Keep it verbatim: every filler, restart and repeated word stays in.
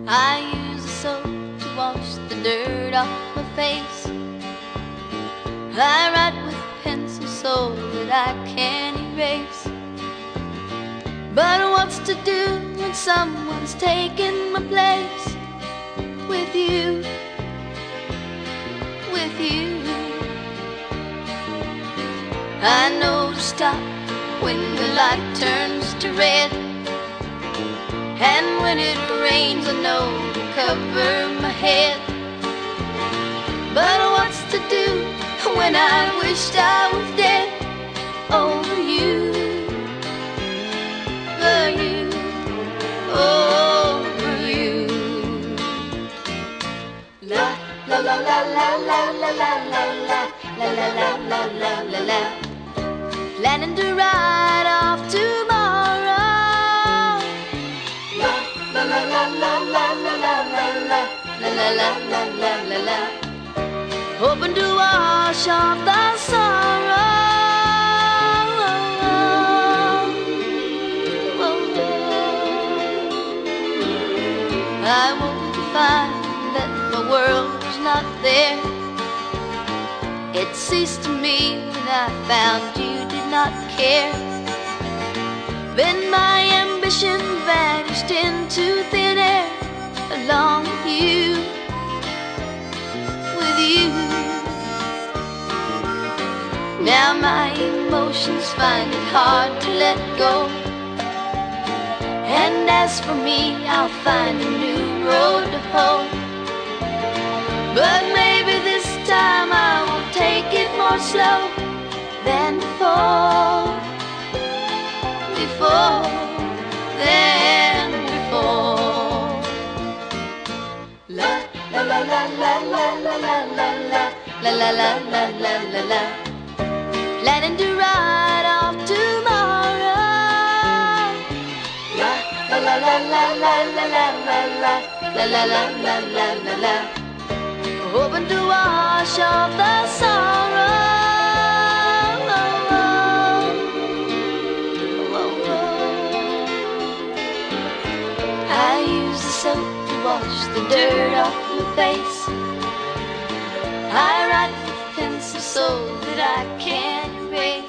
I use the soap to wash the dirt off my face. I write with pencil so that I can erase. But what's to do when someone's taken my place? With you, with you. I know to stop when the light turns to red, and when it rains I know to cover my head. But what's to do when I wished I was dead? Over you, for you, over you. La la la la la la la la la la la la la la la la. Planning to ride off tomorrow. La la la la la la la la la la la la la la la la. Hoping to wash off the sorrow. I won't find that the world's not there. It ceased to me when I found you did not care. Then my ambition vanished into thin air, along with you, with you. Now my emotions find it hard to let go, and as for me, I'll find a new road to hoe. But maybe this time I will take it more slow than before, before, than before. La la la la la la la la la la la la la la la la. Planning to ride off tomorrow. La la la la la la la la la la la la la la la la. Hoping to wash off the sorrow. I use the soap to wash the dirt off my face. I write with pencil so that I can erase.